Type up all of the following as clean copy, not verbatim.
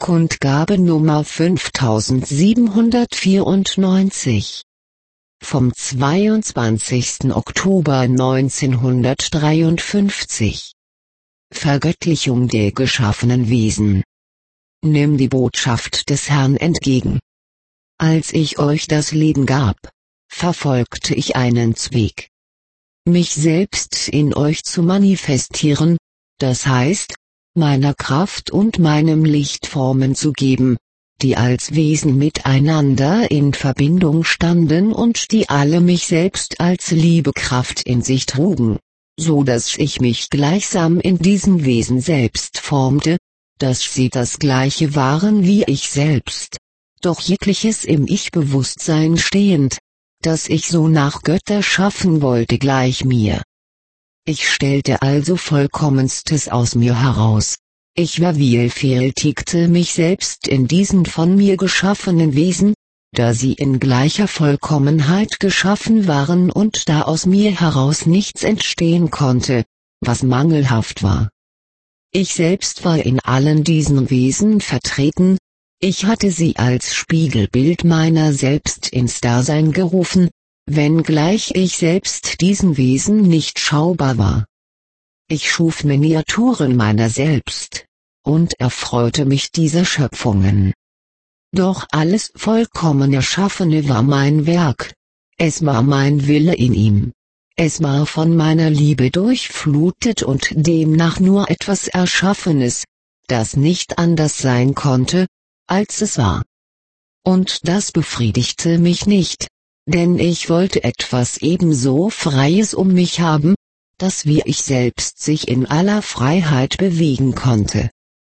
Kundgabe Nummer 5794 vom 22. Oktober 1953. Vergöttlichung der geschaffenen Wesen. Nimm die Botschaft des Herrn entgegen. Als ich euch das Leben gab, verfolgte ich einen Zweck. Mich selbst in euch zu manifestieren, das heißt, meiner Kraft und meinem Licht Formen zu geben, die als Wesen miteinander in Verbindung standen und die alle mich selbst als Liebekraft in sich trugen, so dass ich mich gleichsam in diesem Wesen selbst formte, dass sie das gleiche waren wie ich selbst, doch jegliches im Ich-Bewusstsein stehend, dass ich so nach Götter schaffen wollte gleich mir. Ich stellte also Vollkommenstes aus mir heraus. Ich vervielfältigte mich selbst in diesen von mir geschaffenen Wesen, da sie in gleicher Vollkommenheit geschaffen waren und da aus mir heraus nichts entstehen konnte, was mangelhaft war. Ich selbst war in allen diesen Wesen vertreten, ich hatte sie als Spiegelbild meiner selbst ins Dasein gerufen, wenngleich ich selbst diesen Wesen nicht schaubar war. Ich schuf Miniaturen meiner selbst, und erfreute mich dieser Schöpfungen. Doch alles vollkommen Erschaffene war mein Werk, es war mein Wille in ihm, es war von meiner Liebe durchflutet und demnach nur etwas Erschaffenes, das nicht anders sein konnte, als es war. Und das befriedigte mich nicht, denn ich wollte etwas ebenso Freies um mich haben, das wie ich selbst sich in aller Freiheit bewegen konnte.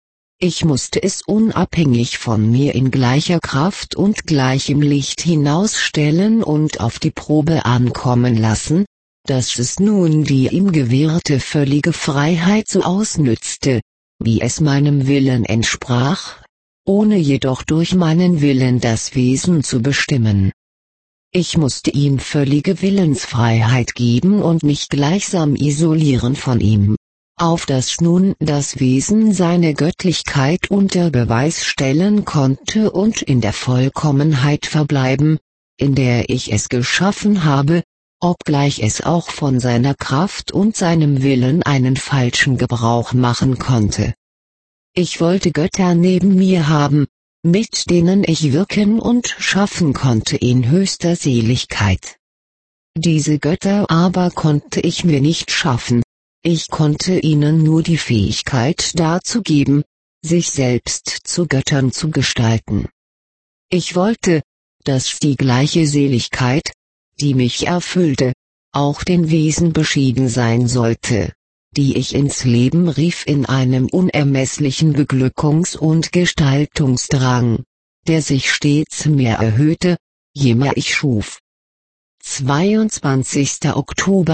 Ich musste es unabhängig von mir in gleicher Kraft und gleichem Licht hinausstellen und auf die Probe ankommen lassen, dass es nun die ihm gewährte völlige Freiheit so ausnützte, wie es meinem Willen entsprach, ohne jedoch durch meinen Willen das Wesen zu bestimmen. Ich musste ihm völlige Willensfreiheit geben und mich gleichsam isolieren von ihm, auf dass nun das Wesen seine Göttlichkeit unter Beweis stellen konnte und in der Vollkommenheit verbleiben, in der ich es geschaffen habe, obgleich es auch von seiner Kraft und seinem Willen einen falschen Gebrauch machen konnte. Ich wollte Götter neben mir haben, mit denen ich wirken und schaffen konnte in höchster Seligkeit. Diese Götter aber konnte ich mir nicht schaffen, ich konnte ihnen nur die Fähigkeit dazu geben, sich selbst zu Göttern zu gestalten. Ich wollte, dass die gleiche Seligkeit, die mich erfüllte, auch den Wesen beschieden sein sollte, die ich ins Leben rief in einem unermesslichen Beglückungs- und Gestaltungsdrang, der sich stets mehr erhöhte, je mehr ich schuf. 22. Oktober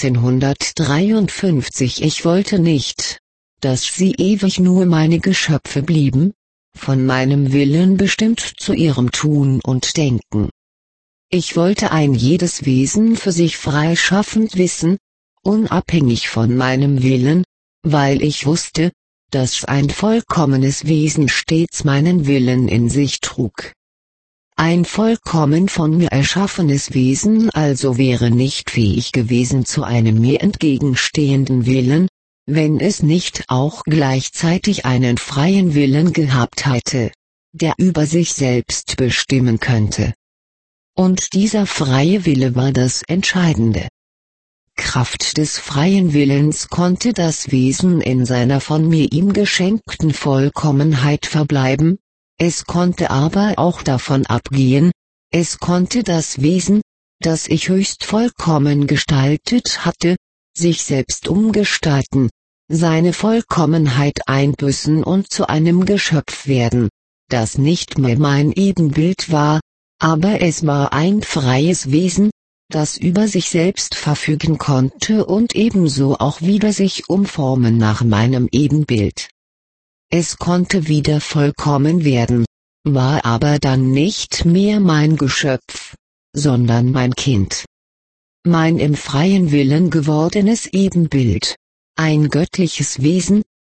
1953. Ich wollte nicht, dass sie ewig nur meine Geschöpfe blieben, von meinem Willen bestimmt zu ihrem Tun und Denken. Ich wollte ein jedes Wesen für sich freischaffend wissen, unabhängig von meinem Willen, weil ich wusste, dass ein vollkommenes Wesen stets meinen Willen in sich trug. Ein vollkommen von mir erschaffenes Wesen also wäre nicht fähig gewesen zu einem mir entgegenstehenden Willen, wenn es nicht auch gleichzeitig einen freien Willen gehabt hätte, der über sich selbst bestimmen könnte. Und dieser freie Wille war das Entscheidende. Kraft des freien Willens konnte das Wesen in seiner von mir ihm geschenkten Vollkommenheit verbleiben, es konnte aber auch davon abgehen, es konnte das Wesen, das ich höchst vollkommen gestaltet hatte, sich selbst umgestalten, seine Vollkommenheit einbüßen und zu einem Geschöpf werden, das nicht mehr mein Ebenbild war, aber es war ein freies Wesen, das über sich selbst verfügen konnte und ebenso auch wieder sich umformen nach meinem Ebenbild. Es konnte wieder vollkommen werden, war aber dann nicht mehr mein Geschöpf, sondern mein Kind. Mein im freien Willen gewordenes Ebenbild, ein göttliches Wesen,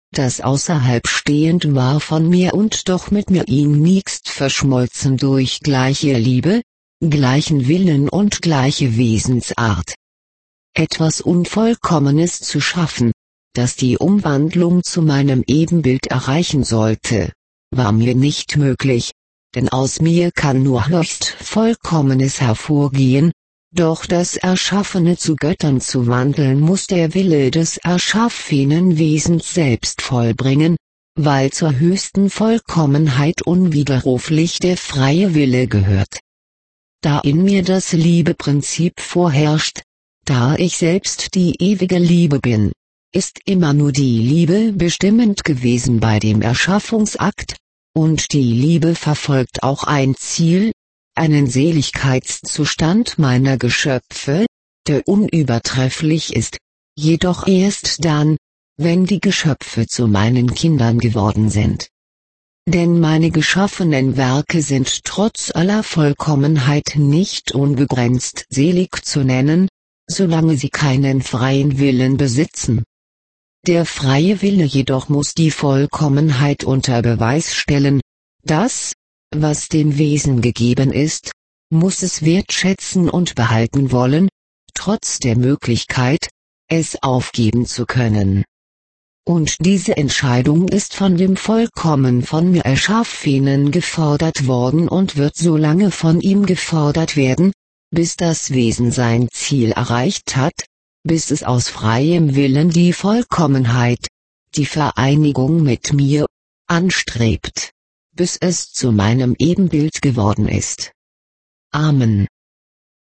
das außerhalb stehend war von mir und doch mit mir innigst verschmolzen durch gleiche Liebe, gleichen Willen und gleiche Wesensart. Etwas Unvollkommenes zu schaffen, das die Umwandlung zu meinem Ebenbild erreichen sollte, war mir nicht möglich, denn aus mir kann nur höchst Vollkommenes hervorgehen, doch das Erschaffene zu Göttern zu wandeln muss der Wille des erschaffenen Wesens selbst vollbringen, weil zur höchsten Vollkommenheit unwiderruflich der freie Wille gehört. Da in mir das Liebeprinzip vorherrscht, da ich selbst die ewige Liebe bin, ist immer nur die Liebe bestimmend gewesen bei dem Erschaffungsakt, und die Liebe verfolgt auch ein Ziel, einen Seligkeitszustand meiner Geschöpfe, der unübertrefflich ist, jedoch erst dann, wenn die Geschöpfe zu meinen Kindern geworden sind. Denn meine geschaffenen Werke sind trotz aller Vollkommenheit nicht unbegrenzt selig zu nennen, solange sie keinen freien Willen besitzen. Der freie Wille jedoch muss die Vollkommenheit unter Beweis stellen, das, was dem Wesen gegeben ist, muss es wertschätzen und behalten wollen, trotz der Möglichkeit, es aufgeben zu können. Und diese Entscheidung ist von dem vollkommen von mir Erschaffenen gefordert worden und wird so lange von ihm gefordert werden, bis das Wesen sein Ziel erreicht hat, bis es aus freiem Willen die Vollkommenheit, die Vereinigung mit mir, anstrebt, bis es zu meinem Ebenbild geworden ist. Amen.